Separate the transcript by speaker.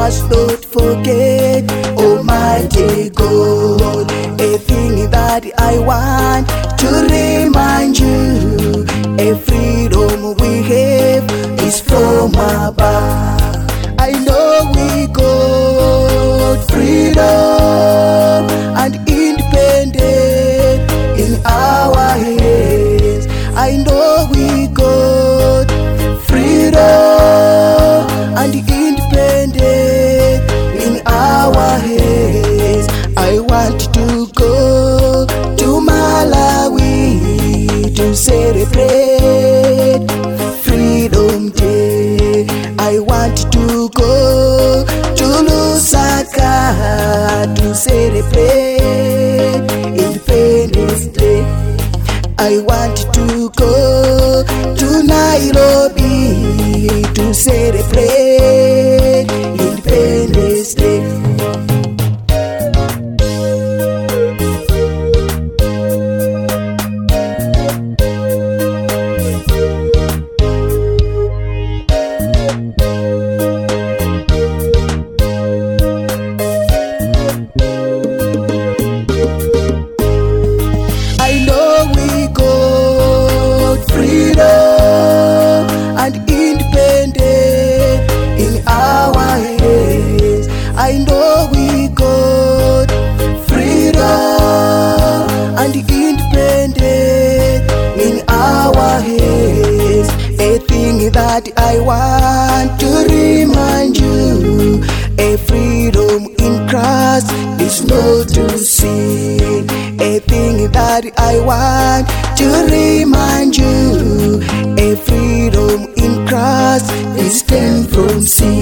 Speaker 1: must not forget, Almighty God, a thing that I want to remind you, a freedom we have is from above. I know we got freedom and independence in our hands. I know we got freedom and independence in our hands. I want to go to Malawi to celebrate Freedom Day. I want to go to Lusaka to celebrate Independence Day. I want to go to Nairobi to celebrate Independence Day. I know we got freedom and independence in our hands. I know we got freedom and independence in our hands. A thing that I want to remind you, a freedom in Christ is not to sin. A thing that I want to remind you, a freedom in Christ is stand from sin.